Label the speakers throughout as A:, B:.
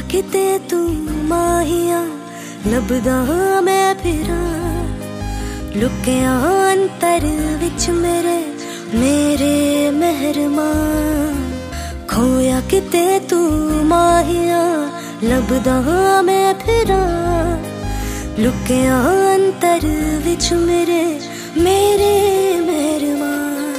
A: किते तू माहिया लभदा मैं फिरा लुकिया अंतर विच मेरे मेरे मेहरबान खोया किते तू माहिया लभदा मैं फिरा लुकिया अंतर विच मेरे मेरे मेहरबान।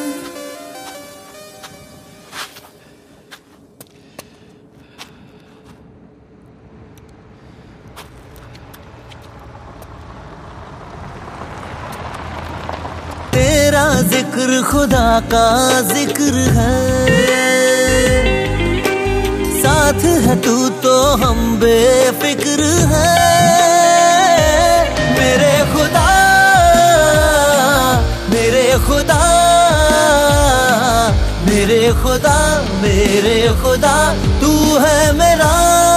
B: तेरा जिक्र खुदा का जिक्र है, साथ है तू तो हम बेफिक्र है। मेरे खुदा मेरे खुदा मेरे खुदा मेरे खुदा तू है मेरा।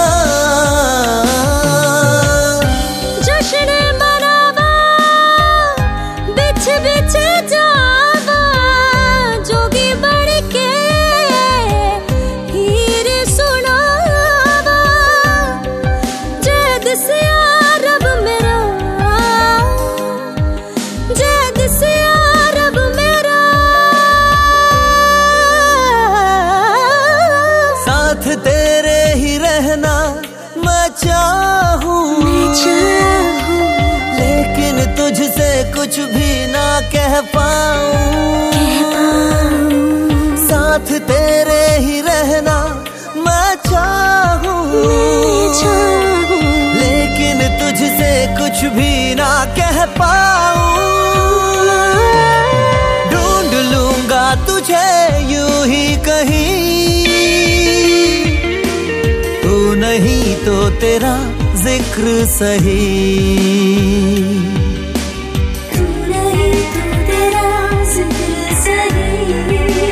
B: तेरे ही रहना मैं चाहूं, लेकिन तुझसे कुछ भी ना कह पाऊं। साथ तेरे ही रहना मैं चाहूं, लेकिन तुझसे कुछ भी ना कह पाऊं। ढूंढ लूंगा तुझे यूं ही कहीं, नहीं तो तेरा जिक्र सही।
A: तू नहीं तो तेरा जिक्र सही।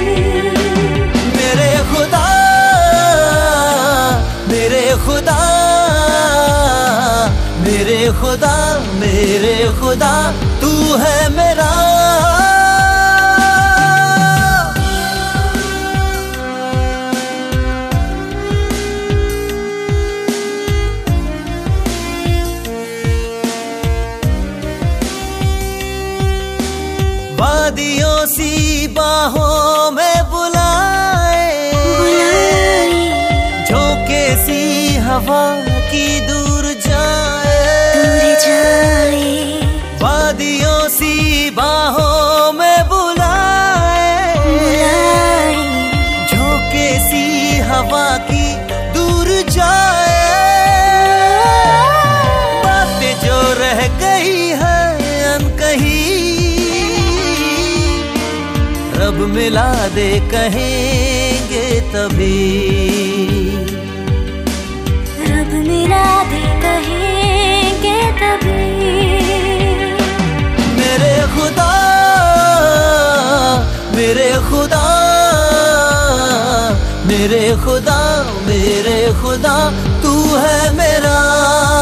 B: मेरे खुदा मेरे खुदा मेरे खुदा मेरे खुदा तू है मेरा। वादियों सी बाहों में बुलाए, झोंके सी हवा की दूर जाए। वादियों सी बाहों में बुलाए, झोंके सी हवा की दूर जाए। बातें जो रह गई है अनकही, रब मिला दे कहेंगे तभी।
A: रब मिला दे कहेंगे तभी।
B: मेरे खुदा मेरे खुदा मेरे खुदा मेरे खुदा तू है मेरा।